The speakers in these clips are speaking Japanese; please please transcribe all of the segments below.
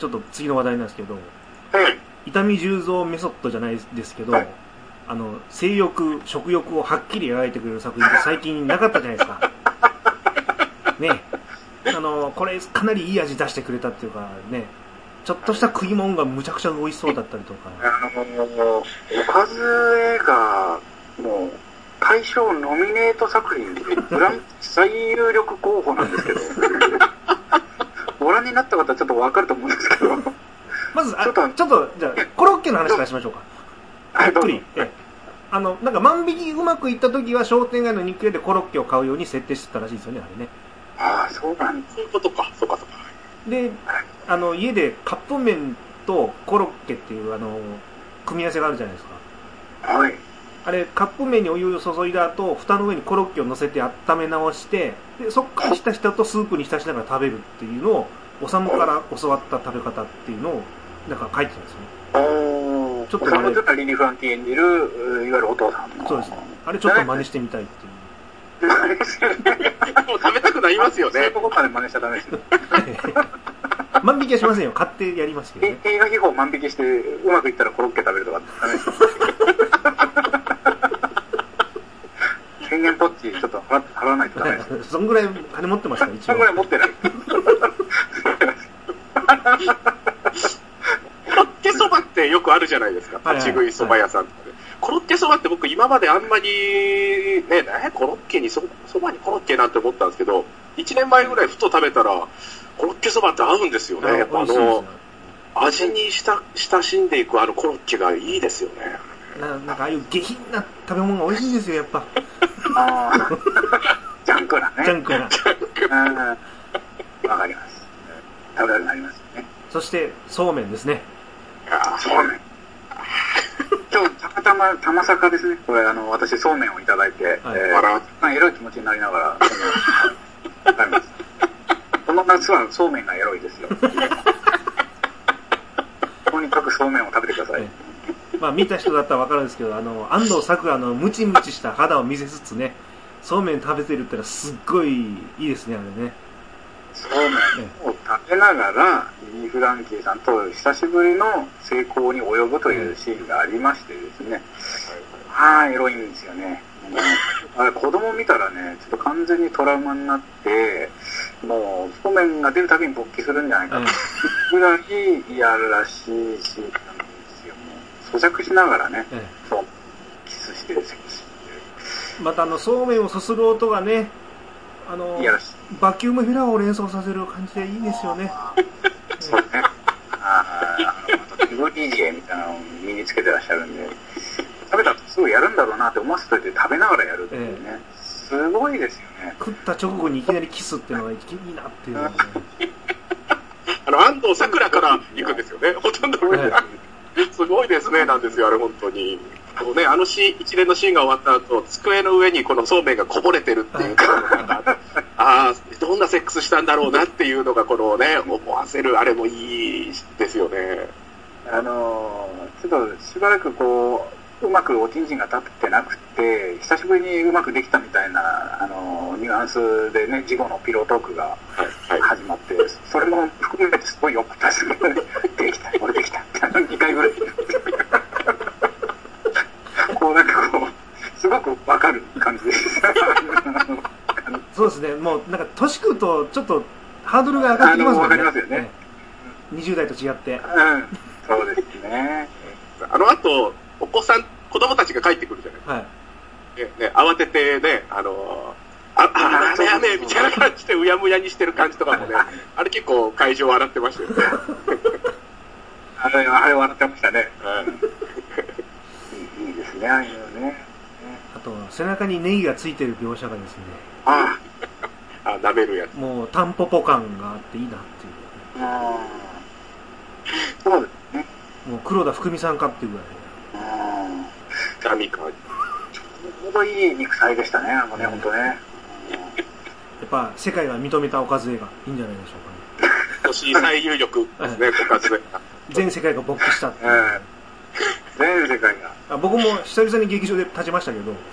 ちょっと次の話題なんですけど、 はい。 伊丹十三メソッドじゃないですけど、 はい、 性欲、食欲をはっきり描いてくれる作品って最近なかったじゃないですか。ね。これかなりいい味出してくれたっていうかね、ちょっとした食い物がむちゃくちゃ美味しそうだったりとか。 おかず映画の大賞ノミネート作品でグラン最有力候補なんですけど、ご覧になった方はちょっとわかると思うんですけど。 まず、ちょっと、じゃあ、コロッケの話からしましょうか。ゆっくり。なんか万引きうまくいった時は商店街の肉屋でコロッケを買うように設定してたらしいですよね、あれね。 ああ、そうなんです。そういうことか、そうかそうか。 で、家でカップ麺とコロッケっていう組み合わせがあるじゃないですか。 はい。 あれ、カップ麺にお湯を注いだ後、蓋の上にコロッケを乗せて温め直して、で、そっからひたひたとスープに浸しながら食べるっていうのを、おさむから教わった食べ方っていうのを、なんか書いてたんですよね。 ちょっと真似てリリー・フランキー演じる、いわゆるお父さんの。 そうですね。あれちょっと真似してみたいっていう。 真似してみたい。もう食べたくなりますよね。そういうとこまで真似しちゃダメですよ。 万引きはしませんよ。買ってやりますけどね。 映画秘宝万引きして、うまくいったらコロッケ食べるとかダメです。1000円ポッチちょっと払わないとダメです。 そんぐらい金持ってますか、一応。 そんぐらい持ってない。コロッケそばってよくあるじゃないですか。立ち食いそば屋さんとかで。コロッケそばって僕今まであんまり、ね、コロッケにそばにコロッケなんて思ったんですけど、1年前ぐらいふと食べたら、コロッケそばって合うんですよね。味に親しんでいくコロッケがいいですよね。 なんかああいう下品な食べ物が美味しいんですよ、やっぱ。 ジャンクなね。 ジャンクな。 わかります。食べたくなりますね。 そして、そうめんですね。 そうめん。今日、たまたま、玉坂ですね。これ、私、そうめんをいただいて、エロい気持ちになりながら、食べます。この夏はそうめんがエロいですよ。とにかくそうめんを食べてください。 まあ見た人だったらわかるんですけど、安藤サクラのムチムチした肌を見せつつね、そうめん食べてるってのはすっごいいいですね、あれね。 そうめんを食べながら、リー・フランキーさんと久しぶりの成功に及ぶというシーンがありましてですね、エロいんですよね。あれ子供見たらね、ちょっと完全にトラウマになって、もう、そうめんが出るたびに勃起するんじゃないかとぐらいやるらしいシーンなんですよ。咀嚼しながらね、そうキスしてるセクシー。 またそうめんをすする音がね、バキュームフィラーを連想させる感じでいいですよね。 そうね。グリージエみたいなのを身につけてらっしゃるんで、食べた後すぐやるんだろうなって思わせといて食べながらやるっていうね。すごいですよね。 食った直後にいきなりキスっていうのがいいなっていうのはね。 安藤サクラから行くんですよね。ほとんど上で。すごいですね、なんですよ、あれ本当に。一連のシーンが終わった後、机の上にこのそうめんがこぼれてるっていうか、どんなセックスしたんだろうなっていうのが、このね、思わせる、あれもいいですよね。ちょっとしばらくこう、うまくおちんちんが立ってなくて、久しぶりにうまくできたみたいな、ニュアンスでね、事後のピロートークが始まって、それも含めてすごい良かったですね。できた、俺できた、2回ぐらい。こうなんかこう、すごくわかる感じです。 そうですね、もうなんか年食うとちょっとハードルが上がってきますもんね。 わかりますよね。 20代と違って。 そうですね。あと、子供たちが帰ってくるじゃないですか。慌ててね、やめみたいな感じでうやむやにしてる感じとかもね、あれ結構会場笑ってましたよね。あれ笑ってましたね。いいですね、ああいうのね。 あと、背中にネギがついてる描写がですね。 舐めるやつ。 もう、タンポポ感があっていいなっていう。 そうですね。 もう黒田福美さんかっていうぐらい。 神か。ちょうどいい肉体でしたね、本当ね。やっぱ、世界が認めたおかず映画、いいんじゃないでしょうかね。 今年最有力ですね、おかず映画。 全世界が勃起したっていう。 全世界が。 僕も久々に劇場で立ちましたけど、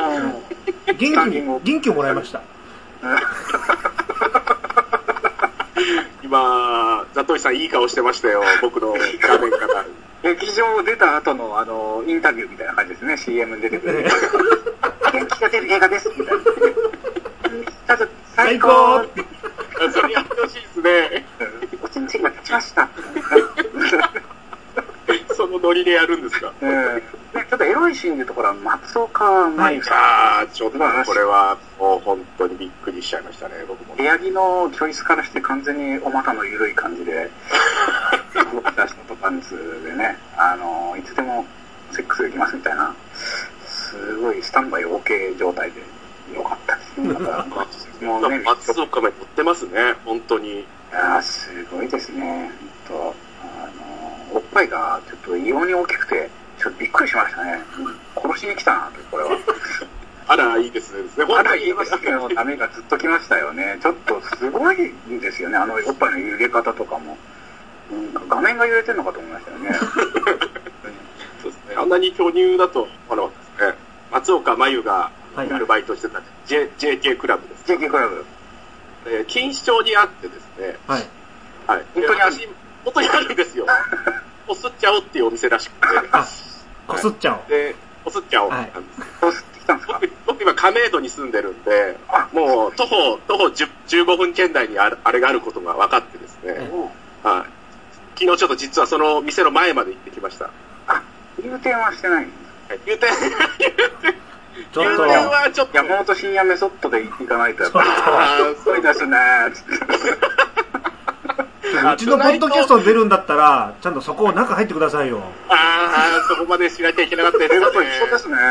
元気をもらいました。 今、ザトイさんいい顔してましたよ、僕の画面から。 劇場出た後のインタビューみたいな感じですね、CM に出てくる。元気が出る映画です、みたいな。最高それやってほしいですね。 おちんちんが立ちました。 そのノリでやるんですか。 ちょっとエロいシーンでいうところは松岡茉優さん。 ちょっとこれはもう本当にびっくりしちゃいましたね、僕も。 部屋着のチョイスからして完全にお股の緩い感じで、動き出しとパンツでね、いつでもセックスできますみたいな、すごいスタンバイ OK 状態でよかったですね。 もうね、松岡茉優撮ってますね、本当に。 いやすごいですね。おっぱいがちょっと異様に大きくて、ちょっとびっくりしましたね。殺しに来たなと、これは。 あら、いいですね。 あら、いいですね。のためがずっと来ましたよね。ちょっとすごいんですよね。おっぱいの揺れ方とかも。画面が揺れてるのかと思いましたよね。 そうですね。あんなに巨乳だと、ですね、松岡茉優がアルバイトしてた、JK クラブです。 JK クラブ。 錦糸町にあってですね。 はい。 はい。本当にあるんですよ。こすっちゃおうっていうお店らしくて。 こすっちゃおう。 で、こすっちゃおうなんです。 こすってきたんですか？ 僕今亀戸に住んでるんで、もう徒歩15分圏内にあれがあることが分かってですね。はい。昨日ちょっと実はその店の前まで行ってきました。 入店はしてないんですか？入店はちょっと。山本深夜メソッドで行かないとやっぱり。すごいですね。 うちのポッドキャスト出るんだったら、ちゃんとそこを中入ってくださいよ。 そこまでしなきゃいけなかったですね。 一緒ですね。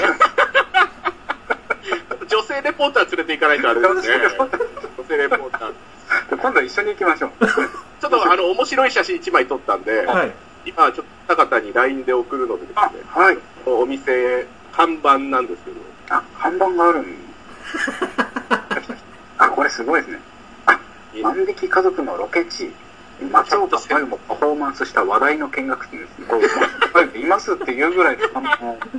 女性レポーター連れて行かないとあれですね。女性レポーター。 今度一緒に行きましょう。 ちょっと面白い写真1枚撮ったんで、今ちょっと高田に LINE で送るのでですね、お店、看板なんですけど。 看板があるんこれすごいですね。万引き家族のロケ地、松岡茉優もパフォーマンスした話題の見学地ですね。いますっていうぐらいの看板。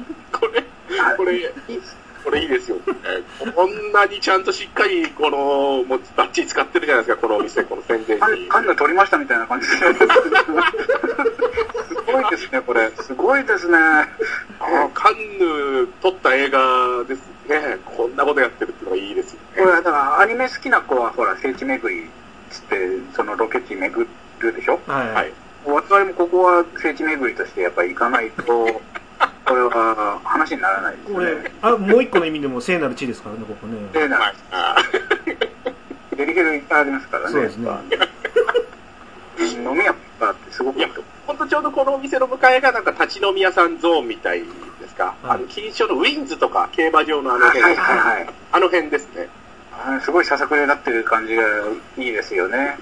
これいいですよね。こんなにちゃんとしっかりもうバッチリ使ってるじゃないですか、このお店、この宣伝に。カンヌ撮りましたみたいな感じで。すごいですね、これ。すごいですね。カンヌ撮った映画ですね。こんなことやってるっていうのがいいですよね。 これだからアニメ好きな子はほら聖地巡りつってそのロケ地巡るでしょ。 はい。 我々もここは聖地巡りとしてやっぱり行かないとこれは話にならないですね。 これもう一個の意味でも聖なる地ですからね、ここね。 聖なる地。デリケルいっぱいありますからね。 そうですね。 飲み屋があってすごくいいと。 本当ちょうどこのお店の向かいがなんか立ち飲み屋さんゾーンみたいですか。錦糸町のウィンズとか競馬場の辺あの辺ですね。 すごいささくれになってる感じがいいですよね。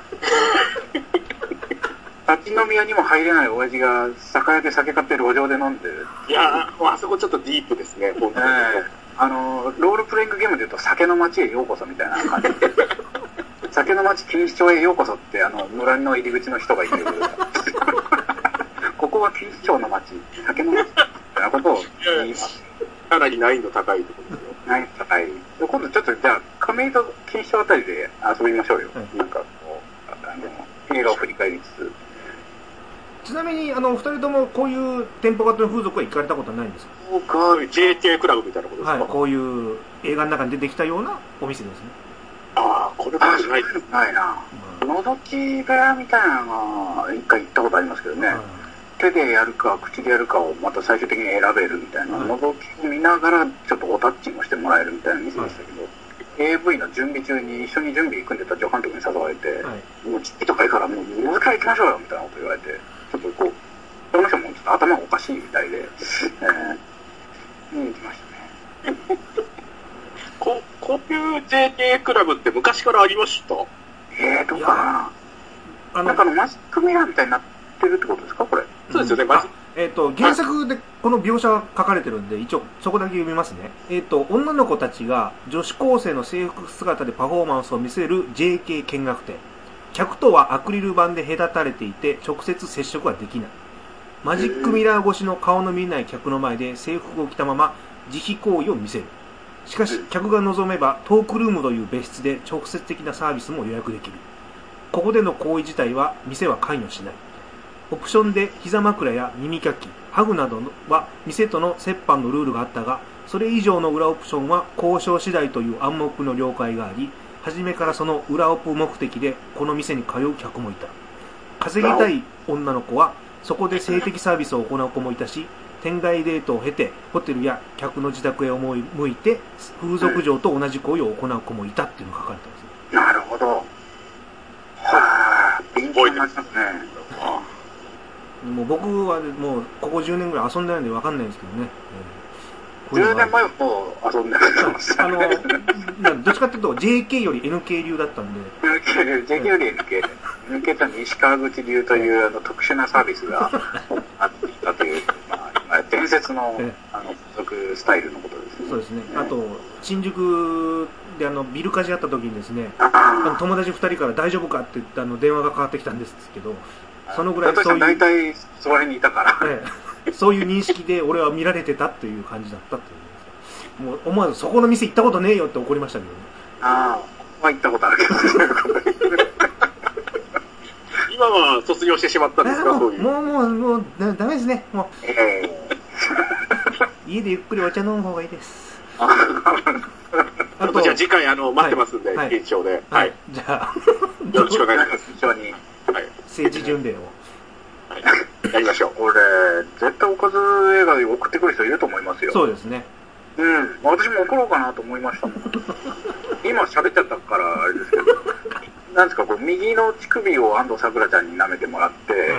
立ち飲み屋にも入れない親父が酒屋で酒買って路上で飲んでる。 いやあそこちょっとディープですね、本当に。 ロールプレイングゲームでいうと酒の街へようこそみたいな感じで。酒の街錦糸町へようこそって村の入り口の人がいる。ここは錦糸町の街、酒の街みたいなことを言います。 かなり難易度高いところですよ。 難易度高い。今度ちょっとじゃあ亀戸錦糸町あたりで遊びましょうよ。なんかこう映画を振り返りつつ。 ちなみに二人ともこういう店舗型の風俗は行かれたことはないんですか？ 僕は JK クラブみたいなことですか？ はい、こういう映画の中に出てきたようなお店ですね。 これかもしれないです。 ないな。覗き部屋みたいなのが一回行ったことありますけどね。手でやるか口でやるかをまた最終的に選べるみたいな。覗きを見ながらちょっとおタッチもしてもらえるみたいな店でしたけど。AV の準備中に一緒に準備組んでた助監督に誘われて、もうちっぴとかいいからもう覗きから行きましょうよみたいなこと言われて、ちょっとこう、その人もちょっと頭がおかしいみたいで、見に行きましたね。 こういう JK クラブって昔からありました？ どうかな。なんかマジックミラーみたいになってるってことですか、これ。 そうですよね、 原作でこの描写が書かれてるんで、一応そこだけ読みますね。女の子たちが女子高生の制服姿でパフォーマンスを見せる JK 見学展。客とはアクリル板で隔たれていて直接接触はできない。マジックミラー越しの顔の見えない客の前で制服を着たまま自費行為を見せる。しかし客が望めばトークルームという別室で直接的なサービスも予約できる。 ここでの行為自体は店は関与しない。オプションで膝枕や耳かき、ハグなどは店との折半のルールがあったが、それ以上の裏オプションは交渉次第という暗黙の了解があり、初めからその裏オプ目的でこの店に通う客もいた。稼ぎたい女の子はそこで性的サービスを行う子もいたし、店外デートを経てホテルや客の自宅へ向いて風俗嬢と同じ行為を行う子もいたっていうのが書かれてます。 なるほど。はあ、勉強になりますね。 もう僕はもうここ10年ぐらい遊んでないんで分かんないんですけどね。 10年前はもう遊んでるどっちかっていうと JK より NK 流だったんで。 JK より NK。NK と西川口流という特殊なサービスがあっていたという、伝説の属スタイルのことですね。 そうですね。あと、新宿でビル火事あった時にですね、友達2人から大丈夫かって言って電話がかかってきたんですけど、そのぐらいそういう。 大体それにいたから。 そういう認識で俺は見られてたっていう感じだったっていう。もう思わずそこの店行ったことねえよって怒りましたけどね。 ああ、行ったことあるけど。 今は卒業してしまったんですか、そういう。 もう、ダメですね。もう。家でゆっくりお茶飲む方がいいです。 あとじゃあ次回待ってますんで、緊張で。 はい。じゃあ、 よろしくお願いします。 一緒に。 政治巡礼を。 やりましょう。 これ、絶対おかず映画で送ってくる人いると思いますよ。 そうですね。 うん。私も送ろうかなと思いましたもん。今喋っちゃったからあれですけど。なんですか、こう右の乳首を安藤サクラちゃんに舐めてもらって、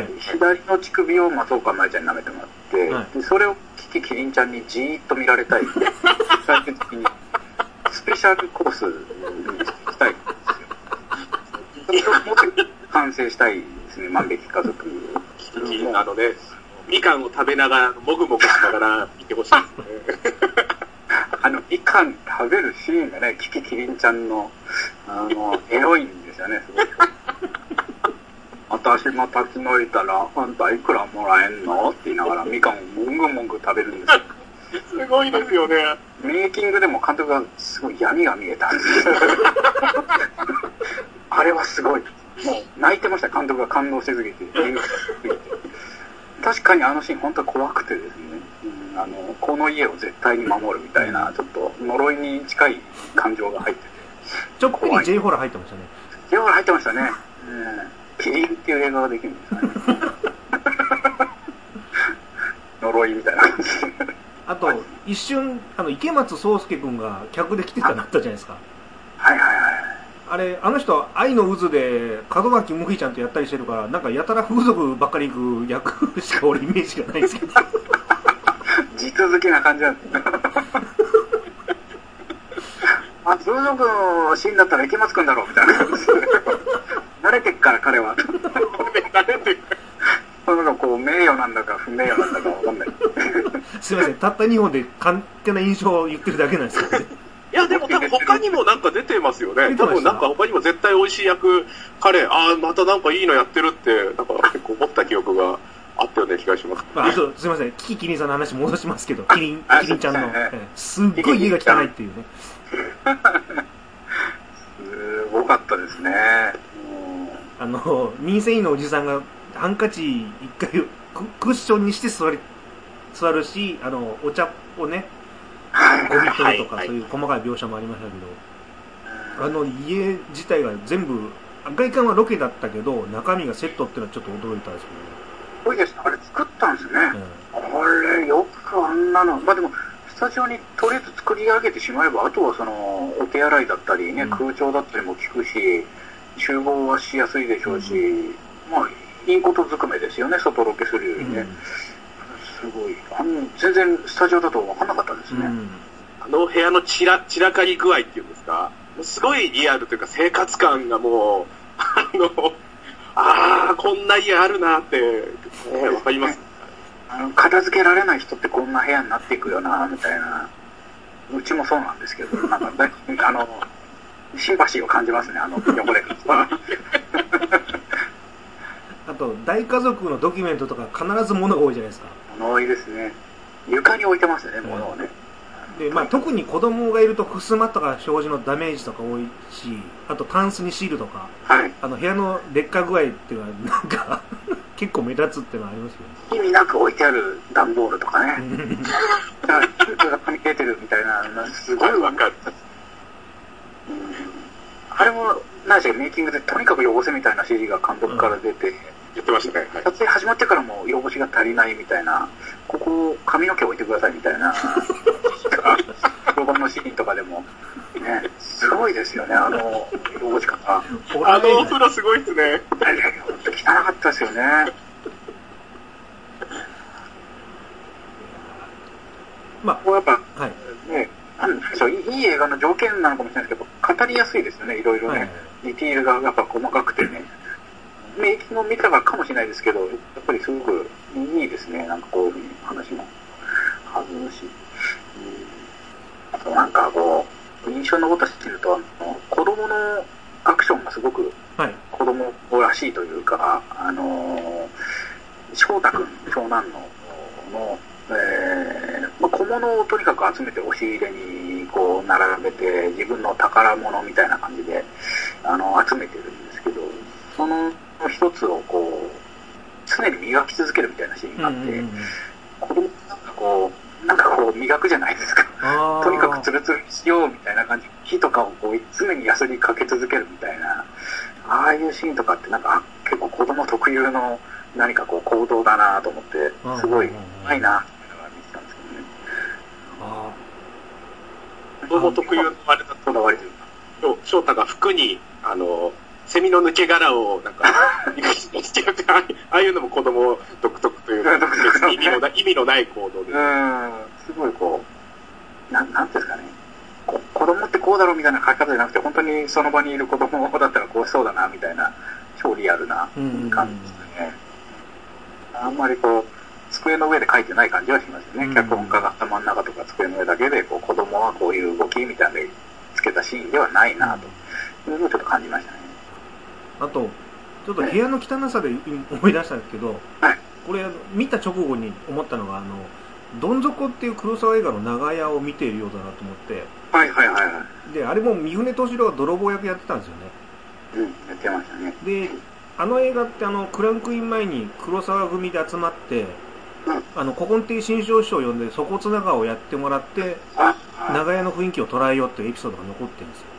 左の乳首を松岡茉優ちゃんに舐めてもらって、でそれをキキキリンちゃんにじーっと見られたい。最終的にスペシャルコースにしたいんですよ。もっと完成したいですね、万引き家族。 みかんを食べながら、もぐもぐしながら見てほしいですね。 みかん食べるシーンがね、キキキリンちゃんの、エロいんですよね、すごい。私も立ち退いたら、あんたいくらもらえんのって言いながら、みかんをもぐもぐ食べるんですよ。 すごいですよね。 メイキングでも監督がすごい闇が見えたんですよ。あれはすごい。もう泣いてました、監督が感動しすぎて。確かにあのシーン本当は怖くてですね、この家を絶対に守るみたいな、ちょっと呪いに近い感情が入ってて。 ちょっぴり J ホラー入ってましたね。 J ホラー入ってましたね。キリンっていう映画ができるんですかね。呪いみたいな感じ。 あと、一瞬、池松壮亮君が客で来てたなったじゃないですか。 はいはいはい。 あれ、あの人、愛の渦で、門脇麦ちゃんとやったりしてるから、なんかやたら風俗ばっかり行く役しか俺イメージがないんですけど。 地続きな感じなんですね。風俗のシーンだったら池松くんだろうみたいな感じで。慣れてっから彼は。慣れてっから。そのこう名誉なんだか不名誉なんだかわかんない。 すいません、たった2本で勝手な印象を言ってるだけなんですけどね。 いや、でも多分他にもなんか出てますよね。多分なんか他にも絶対美味しい役、彼、またなんかいいのやってるって、なんか結構思った記憶があったような気がします。 あと、すいません、キキキリンさんの話戻しますけど、キリンちゃんの、すっごい家が汚いっていうね。 すごかったですね。 民生委員のおじさんがハンカチ一回クッションにして座るし、お茶をね、ゴミ取るとか、そういう細かい描写もありましたけど、家自体が全部、外観はロケだったけど、中身がセットっていうのはちょっと驚いたんですけどね。 すごいです。あれ作ったんですね。これ、よくあんなの。まあでも、スタジオにとりあえず作り上げてしまえば、あとはお手洗いだったりね、空調だったりも効くし、集合はしやすいでしょうし、まあ、いいことずくめですよね、外ロケするよりね。すごい。全然スタジオだと分かんなかったですね。 部屋の散らかり具合っていうんですか、すごいリアルというか生活感がもう、こんな家あるなって、わかります。 片付けられない人ってこんな部屋になっていくよな、みたいな。うちもそうなんですけど、なんか、シンパシーを感じますね、横で。 あと、大家族のドキュメントとか必ず物が多いじゃないですか。 物多いですね。床に置いてますよね、物をね。 で、まあ、特に子供がいると、襖とか表示のダメージとか多いし、あと、タンスにシールとか、 はい。 部屋の劣化具合っていうのは、なんか、結構目立つっていうのはありますよね。 意味なく置いてある段ボールとかね。だから、シュートが噛み切れてるみたいな、すごいわかる。あれも、何でしたっけ、メイキングでとにかく汚せみたいな指示が監督から出て、 言ってましたね。はい、 撮影始まってからも汚しが足りないみたいな、ここ髪の毛置いてくださいみたいな、評判のシーンとかでも、ね、すごいですよね、汚し方。 あのお風呂すごいですね。 あれ、ほんと汚かったですよね。 まあ、 こうやっぱ、 はい、 ね、いい映画の条件なのかもしれないですけど、語りやすいですよね、いろいろね。はい、ディティールがやっぱ細かくてね。メイキングを見たからかもしれないですけど、やっぱりすごくいいですね、なんかこういう話も弾むし。あとなんかこう、印象に残ったシーンで言うと、子供のアクションがすごく子供らしいというか、翔太くん、長男の、小物をとにかく集めて押し入れにこう並べて自分の宝物みたいな感じで集めてるんですけど、その一つをこう常に磨き続けるみたいなシーンがあって、子供なんかこう磨くじゃないですか。とにかくツルツルにしようみたいな感じ、木とかをこう常にヤスリかけ続けるみたいな、ああいうシーンとかってなんか結構子供特有の何かこう行動だなと思って、すごいうまいなって見てたんですけどね。 子供特有のあれだと割と翔太が服にセミの抜け殻をなんかしちゃうって、ああいうのも子供独特というか、意味のない行動で、 すごいこうなんていうんですかね、子供ってこうだろうみたいな書き方じゃなくて、本当にその場にいる子供だったらこうしそうだなみたいな、超リアルな感じですね。あんまりこう机の上で書いてない感じはしますよね。脚本家が頭の中とか机の上だけでこう子供はこういう動きみたいなのでつけたシーンではないなというのをちょっと感じましたね。 あとちょっと部屋の汚さで思い出したんですけど、はい、これ見た直後に思ったのがどん底っていう黒沢映画の長屋を見ているようだなと思って、 はいはいはいはい。 であれも三船敏郎が泥棒役やってたんですよね。 やってましたね。 で映画ってクランクイン前に黒沢組で集まって、古今亭新章師匠を呼んで粗骨長をやってもらって長屋の雰囲気を捉えようっていうエピソードが残ってるんですよ。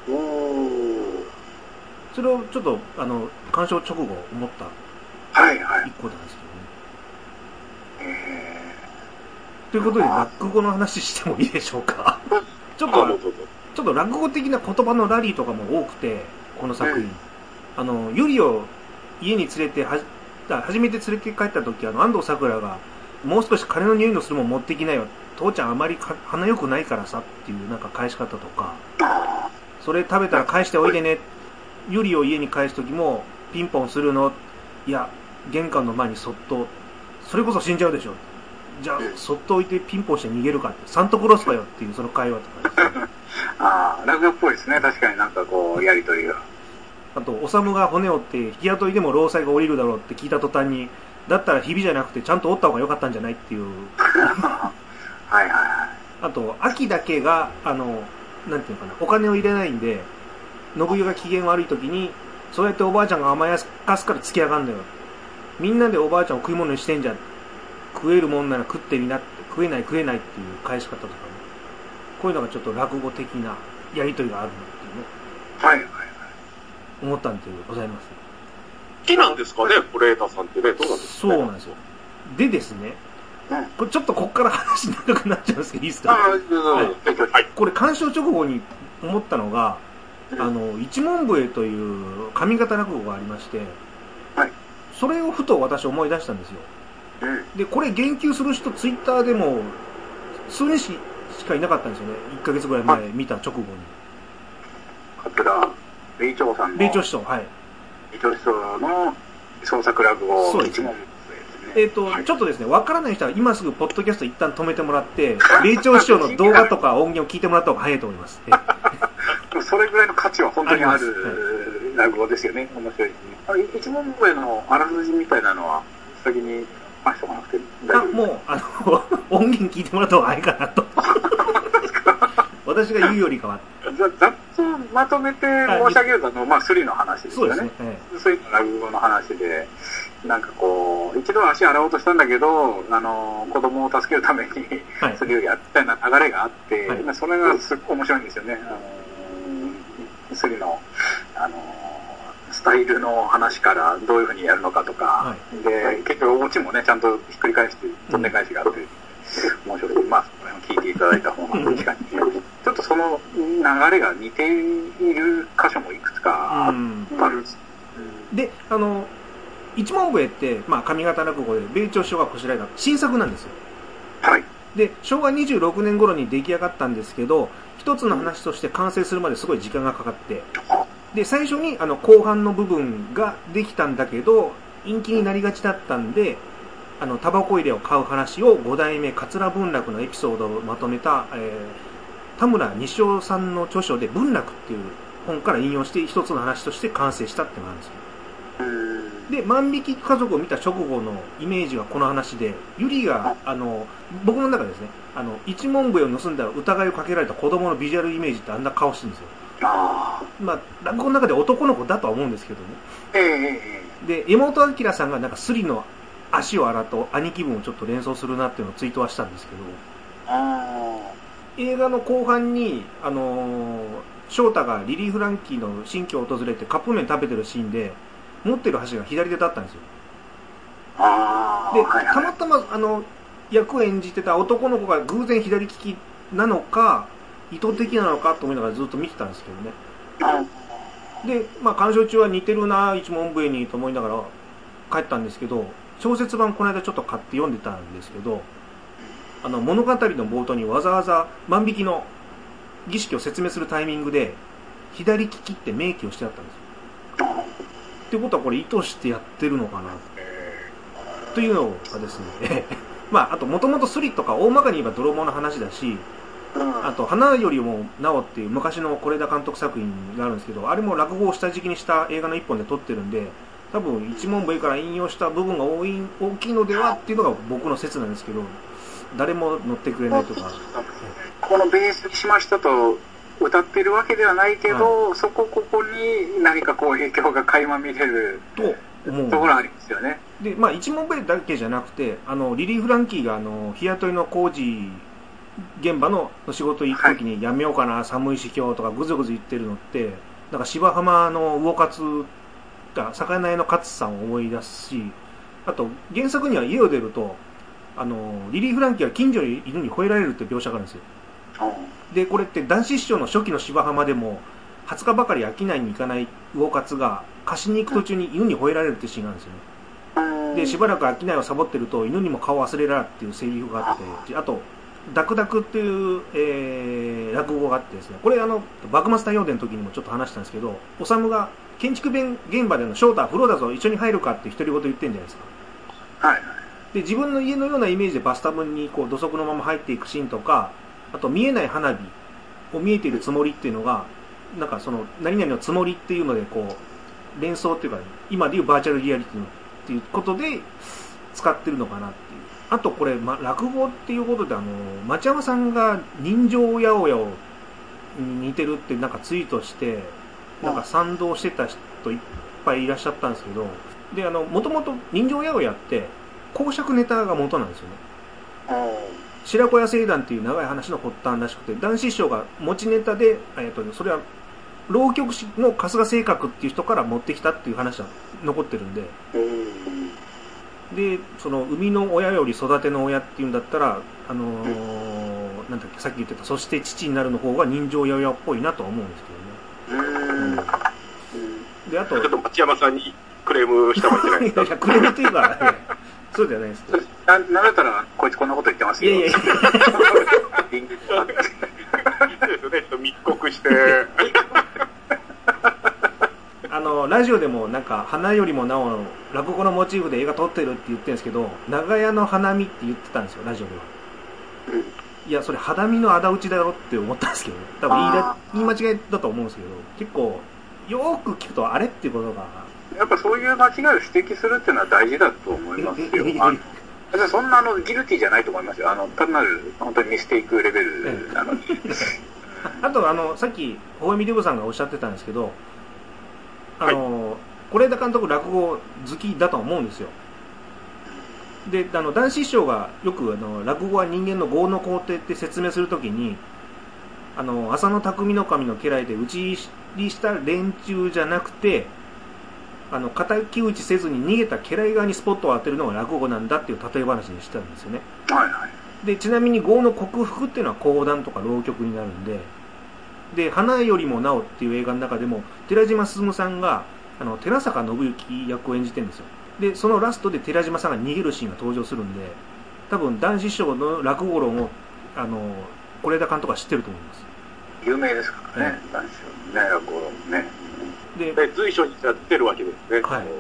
それをちょっと鑑賞直後思った一個なんですけどね。ということで落語の話してもいいでしょうか。ちょっと落語的な言葉のラリーとかも多くて、この作品、ユリを家に連れて初めて連れて帰った時、安藤サクラがもう少し金の匂いのするもん持ってきなよ、父ちゃんあまり鼻良くないからさっていうなんか返し方とか、それ食べたら返しておいでね、ユリを家に返す時もピンポンするの、いや玄関の前にそっと、それこそ死んじゃうでしょ、じゃあそっと置いてピンポンして逃げるかって、サンタクロースかよっていうその会話とかですね。 落語っぽいですね。確かになんかこうやりとりが。 あと、おさむが骨折って日雇いでも労災が降りるだろうって聞いた途端に、だったらひびじゃなくてちゃんと折った方が良かったんじゃないっていう。 はいはいはい。 あと、秋だけがなんていうのかな、お金を入れないんで、信代が機嫌悪い時に、そうやっておばあちゃんが甘やかすから突き上がるんだよ。みんなでおばあちゃんを食い物にしてんじゃん。食えるもんなら食ってみなって、食えないっていう返し方とかね。こういうのがちょっと落語的なやりとりがあるのっていうね。 はいはいはい。 思ったんでございます。 好きなんですかね、是枝さんってね。どうなんですかね。 そうなんですよ。でですね、これちょっとこっから話長くなっちゃうんですけどいいですか。はい、これ鑑賞直後に思ったのが、一文笛という上方落語がありまして、 はい、 それをふと私思い出したんですよ。でこれ言及する人ツイッターでも数人しかいなかったんですよね。1ヶ月ぐらい前見た直後に。 米朝さんの。 米朝師匠、はい。 米朝師匠の創作落語一問ですね。ちょっとですね、わからない人は今すぐポッドキャスト一旦止めてもらって、米朝師匠の動画とか音源を聞いてもらった方が早いと思います。 それぐらいの価値は本当にある落語ですよね。面白いですね。一問笛のあらすじみたいなのは先に話しておかなくて大丈夫ですか？ もう音源聞いてもらった方が早いかなと。 私が言うよりかは。 ざっとまとめて申し上げると、まあ、スリの話ですよね。 そうですね。 スリの落語の話で、なんかこう、一度足洗おうとしたんだけど、子供を助けるために、スリをやったような流れがあって、それがすっごい面白いんですよね。スリの、スタイルの話からどういうふうにやるのかとか、で、結局オチもね、ちゃんとひっくり返して、とんで返しがあって、面白い。まあ、その辺を聞いていただいた方が確かに、ちょっとその流れが似ている箇所もいくつかあるんです。 で、一文笛って、まあ、上方落語で、米朝師匠がこしらえた新作なんですよ。 はい。 で、昭和26年頃に出来上がったんですけど、一つの話として完成するまですごい時間がかかって、で、最初に後半の部分ができたんだけど、陰気になりがちだったんで、タバコ入れを買う話を五代目桂文楽のエピソードをまとめた、田村西尾さんの著書で文楽っていう本から引用して一つの話として完成したってのがあるんですよ。で、万引き家族を見た直後のイメージがこの話で、ゆりが、僕の中でですね、一文笛を盗んだら疑いをかけられた子供のビジュアルイメージってあんな顔してるんですよ。まあ、落語の中で男の子だとは思うんですけどね。で、江本明さんがなんかスリの足を洗うと兄貴分をちょっと連想するなっていうのをツイートはしたんですけど、映画の後半に、翔太がリリー・フランキーの新居を訪れてカップ麺食べてるシーンで、持ってる箸が左手だったんですよ。で、たまたま役を演じてた男の子が偶然左利きなのか、意図的なのかと思いながらずっと見てたんですけどね。で、まあ、鑑賞中は似てるな、一文笛にと思いながら帰ったんですけど、小説版この間ちょっと買って読んでたんですけど、物語の冒頭にわざわざ万引きの儀式を説明するタイミングで、左利きって明記をしてあったんですよ。ってことはこれ意図してやってるのかなというのがですね、まあ、あともともとスリとか大まかに言えば泥棒の話だし、あと、花よりもなおっていう昔の是枝監督作品があるんですけど、あれも落語を下敷きにした映画の一本で撮ってるんで、多分一文笛から引用した部分が大きいのではっていうのが僕の説なんですけど、誰も乗ってくれないとか。 このベースにしましたと歌ってるわけではないけど、ここに何かこう影響が垣間見れると思うところありますよね。 で、まあ一文笛だけじゃなくて、リリー・フランキーが日雇いの工事現場の仕事行くときにやめようかな、寒いし今日とかぐずぐず言ってるのって、なんか芝浜の魚勝が魚屋の勝さんを思い出すし、あと原作には家を出るとリリー・フランキーは近所に犬に吠えられるって描写があるんですよ。でこれって男子師匠の初期の芝浜でも20日ばかり商いに行かない魚勝が貸しに行く途中に犬に吠えられるってシーンがあるんですよね。でしばらく商いをサボってると犬にも顔忘れらっていうセリフがあって、あとダクダクっていう、落語があってですね、これ幕末太陽伝の時にもちょっと話したんですけど、おさむが建築現場での翔太風呂だぞ一緒に入るかって独り言言ってんじゃないですか。 はい。 で自分の家のようなイメージでバスタブにこう土足のまま入っていくシーンとか、あと見えない花火を見えているつもりっていうのがなんかその何々のつもりっていうのでこう連想っていうか今でいうバーチャルリアリティっていうことで使ってるのかなっていう。あとこれ、落語っていうことで町山さんが人情八百屋に似てるってなんかツイートしてなんか賛同してた人いっぱいいらっしゃったんですけど、でもともと人情八百屋って講釈ネタが元なんですよね。白子屋聖団っていう長い話の発端らしくて、男子師匠が持ちネタで、それは浪曲師の春日正覚っていう人から持ってきたっていう話が残ってるんで、でその生みの親より育ての親っていうんだったらなんだっけさっき言ってたそして父になるの方が人情八百屋っぽいなとは思うんですけどね。であとちょっと町山さんにクレームした方がいいんじゃないですか。 クレームっていうか、そうじゃないですけど。 なんだったらこいつこんなこと言ってますよ。いやいやいいいですよね。密告して。 ラジオでもなんか花よりもなおの落語のモチーフで映画撮ってるって言ってるんですけど、長屋の花見って言ってたんですよラジオでは。いやそれ肌見の仇討ちだろって思ったんですけど、多分言い間違いだと思うんですけど、結構よーく聞くとあれっていうことがやっぱそういう間違いを指摘するっていうのは大事だと思いますよ。そんなギルティじゃないと思いますよ。単なる本当にミステイクレベルなのに。 あとさっき微笑みデブさんがおっしゃってたんですけど、 はい是枝監督落語好きだと思うんですよ。で談志師匠がよく落語は人間の業の工程って説明するときに、浅野匠の神の家来で打ち入りした連中じゃなくて、敵討ちせずに逃げた家来側にスポットを当てるのが落語なんだっていう例え話にしてたんですよね。 はいはい。 でちなみに業の克服っていうのは講談とか浪曲になるんで、花よりもなおっていう映画の中でも寺島進さんが寺坂信之役を演じてるんですよ。でそのラストで寺島さんが逃げるシーンが登場するんで、多分談志師匠の落語論を是枝監督は知ってると思います。 有名ですからね、談志師匠ね、落語論ね。 で随所にやってるわけですね。 はい。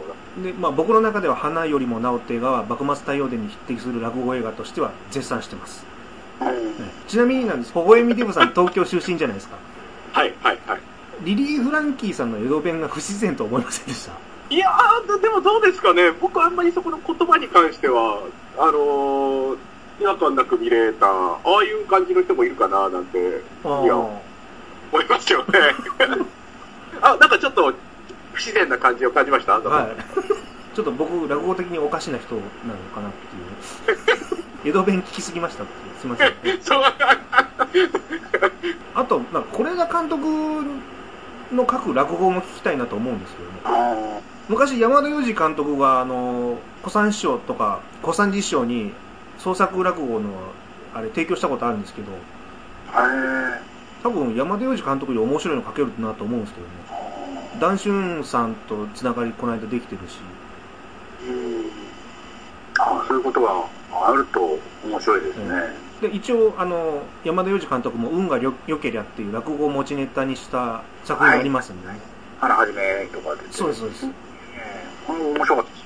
で僕の中では花よりもなおって映画は幕末太陽伝に匹敵する落語映画としては絶賛してます。ちなみになんです、微笑みデブさん東京出身じゃないですか。 はいはいはい。 リリー・フランキーさんの江戸弁が不自然と思いませんでした？ いやー、でもどうですかね。僕あんまりそこの言葉に関しては、違和感なく見れた、ああいう感じの人もいるかな、なんて、思いますよね。なんかちょっと不自然な感じを感じました？ はい。ちょっと僕、落語的におかしな人なのかなっていう。江戸弁聞きすぎましたって。すいません。あと、是枝監督の書く落語も聞きたいなと思うんですけどね。昔、山田洋次監督が、小三師匠とか、小三治師匠に創作落語の、提供したことあるんですけど、多分、山田洋次監督より面白いの書けるなと思うんですけどね。談春さんとつながりこの間できてるし。 そういうことがあると面白いですね。 で一応山田洋次監督も運が良けりゃっていう落語を持ちネタにした作品がありますんでね。 花はじめとかで。 そうですそうです。 面白かったです。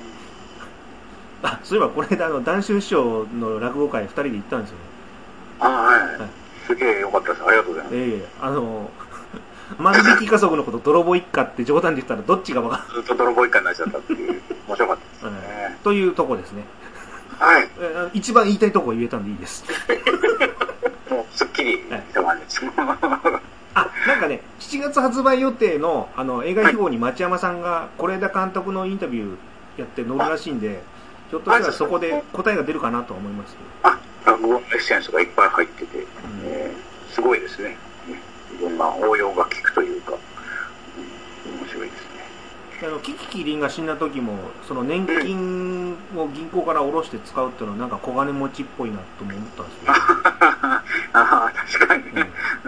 そういえばこれで談春師匠の落語会2人で行ったんですよね。 はい。すげえ良かったです。ありがとうございます。 万引き家族のこと泥棒一家って冗談で言ったらどっちが分かる？ ずっと泥棒一家になっちゃったっていう面白かったですね。 というとこですね。 はい。 一番言いたいとこ言えたんでいいです。 もうすっきりした感じです。 なんかね、7月発売予定の映画秘宝に町山さんが是枝監督のインタビューやって載るらしいんで、ひょっとしたらそこで答えが出るかなと思いますけど。落語のエッセンスがいっぱい入ってて、すごいですね。いろんな応用が効くというか、面白いですね。 キキキリンが死んだ時もその年金を銀行から下ろして使うっていうのはなんか小金持ちっぽいなと思ったんですけど、 確かにね、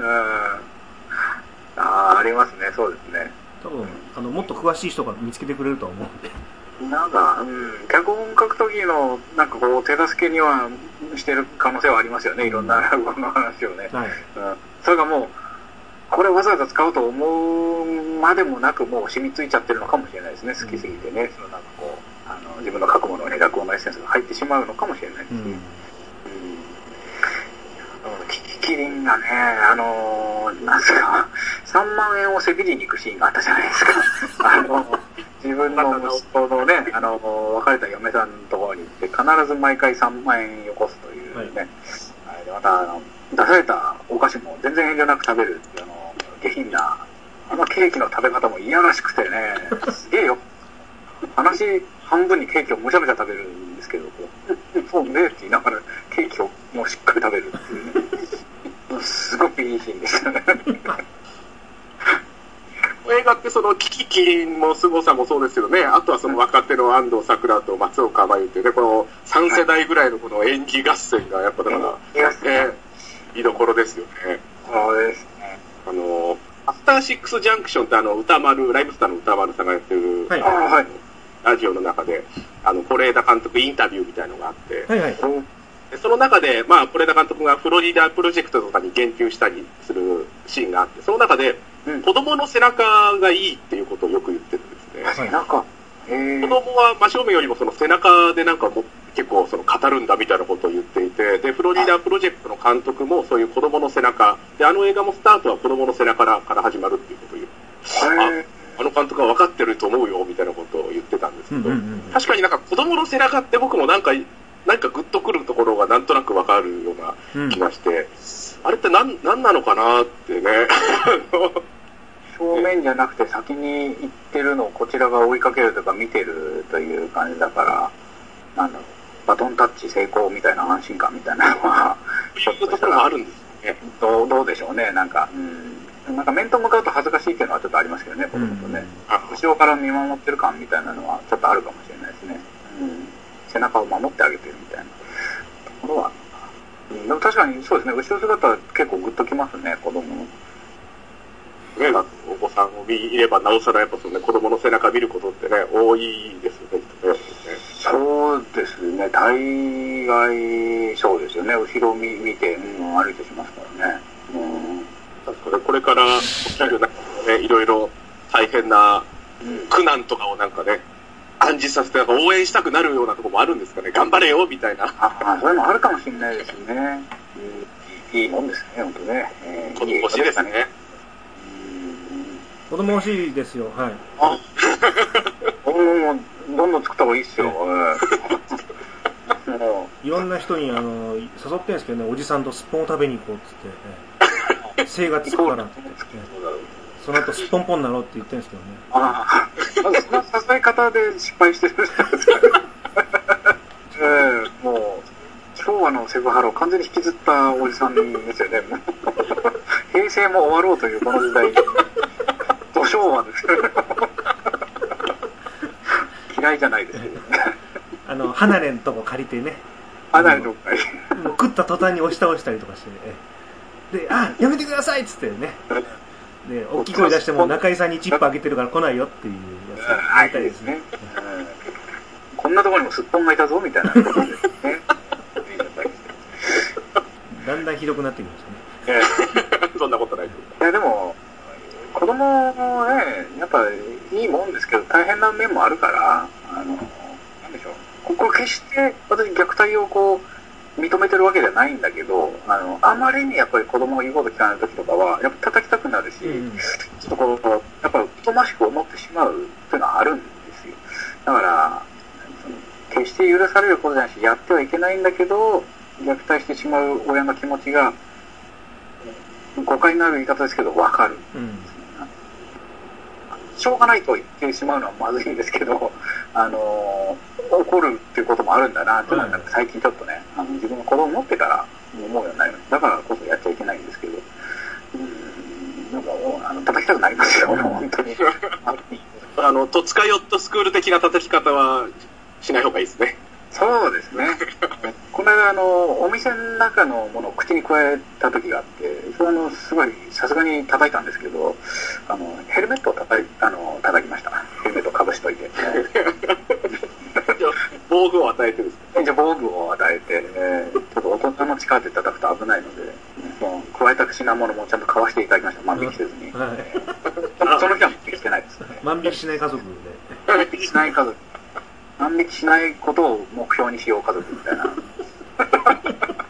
ありますね。そうですね。 多分もっと詳しい人が見つけてくれると思うんで、 なんか、脚本書く時のなんかこう手助けにはしてる可能性はありますよね。いろんな落語の話をね、それがもうこれわざわざ使うと思うまでもなく、もう染みついちゃってるのかもしれないですね。好きすぎてね、なんかこう自分の書くものに落語のエッセンスが入ってしまうのかもしれないですね。キキキリンがね、なんすか、3万円をせびりに行くシーンがあったじゃないですか。自分の息子のね、別れた嫁さんのところに行って必ず毎回3万円よこすというね。でまた出されたお菓子も全然遠慮なく食べるっていう下品なケーキの食べ方も嫌らしくてね、すげえよ。話半分にケーキをむしゃむしゃ食べるんですけど、そうねって言いながらケーキをもうしっかり食べるっていうね、すごくいいシーンでしたね。 映画ってそのキキキリンも凄さもそうですけどね、あとはその若手の安藤サクラと松岡茉優ってね、この3世代ぐらいのこの演技合戦がやっぱだから、見どころですよね。 そうですね。 アフターシックスジャンクションって歌丸、ライブスターの歌丸さんがやってる、ラジオの中で、是枝監督インタビューみたいのがあって、その中で、是枝監督がフロリダプロジェクトとかに言及したりするシーンがあって、その中で、子供の背中がいいっていうことをよく言ってるんですね。 背中子供は真正面よりもその背中でなんか結構その語るんだみたいなことを言っていて、で、フロリダプロジェクトの監督もそういう子供の背中、で、映画もスタートは子供の背中から始まるっていうことを言う。監督は分かってると思うよみたいなことを言ってたんですけど、確かになんか子供の背中って僕もなんかグッとくるところがなんとなく分かるような気がして、 あれってなんなのかなってね。 正面じゃなくて先に行ってるのをこちらが追いかけるとか見てるという感じだから、バトンタッチ成功みたいな安心感みたいなのは、 そういうところがあるんですね。 どうでしょうね、なんか面と向かうと恥ずかしいっていうのはちょっとありますけどね、子供とね。後ろから見守ってる感みたいなのはちょっとあるかもしれないですね。背中を守ってあげてるみたいなところは。でも確かにそうですね、後ろ姿は結構グッときますね、子供の。 ね、お子さんをいればなおさらやっぱその、ね、子供の背中見ることってね、多いですよね。 そうですね、大概そうですよね、後ろ見て、歩いてしますからね。 確かにこれから起きる中でね、いろいろ大変な苦難とかをなんかね、暗示させてなんか応援したくなるようなところもあるんですかね、頑張れよみたいな。 そういうのあるかもしれないですね。いいもんですね、本当ね。 子供欲しいですね。 子供欲しいですよ、はい。 どんどん作った方がいいっすよ。 いろんな人に誘ってるんですけどね、おじさんとすっぽんを食べに行こうっつって、精がつくからって、その後すっぽんぽんになろうって言ってるんですけどね。 まずその支え方で失敗してるじゃないですか。もう昭和のセブハラを完全に引きずったおじさんですよね。平成も終わろうというこの時代、土昭和ですよ。嫌いじゃないですけどね。 離れんとこ借りてね。 離れんとこ借りて。 もう食った途端に押し倒したりとかしてね。で、やめてくださいっつってね。で、大きい声出しても中井さんにチップあげてるから来ないよっていうやつをやりたいですね。 こんなところにもすっぽんがいたぞみたいなことですね。 だんだんひどくなってきましたね。 そんなことない。 いやでも子供もね、やっぱいいもんですけど大変な面もあるから、なんでしょう。これ決して私虐待をこう認めてるわけじゃないんだけど、あまりにやっぱり子供が言うこと聞かない時とかはやっぱ叩きたくなるし、ちょっとこうやっぱおとなしく思ってしまうっていうのはあるんですよ。だから決して許されることじゃないし、やってはいけないんだけど虐待してしまう親の気持ちが誤解のある言い方ですけど分かる。しょうがないと言ってしまうのはまずいんですけど、怒るっていうこともあるんだなっていうのは最近ちょっとね、自分の子供を持ってから思うようになりました。だからこそやっちゃいけないんですけど、叩きたくなりますよ、本当に。 戸塚ヨットスクール的な叩き方はしない方がいいですね。 そうですね。この間お店の中のものを口に加えた時があって、それすごいさすがに叩いたんですけど、ヘルメットを叩きました。ヘルメットをかぶしといて。 防具を与えてですね。じゃあ防具を与えて、ちょっと大人の力で叩くと危ないので、加えた品物もちゃんと買わせていただきました。万引きせずに。 はい、 その日は万引きしてないですね。 万引きしない家族で。 万引きしない家族。万引きしないことを目標にしよう家族みたいな。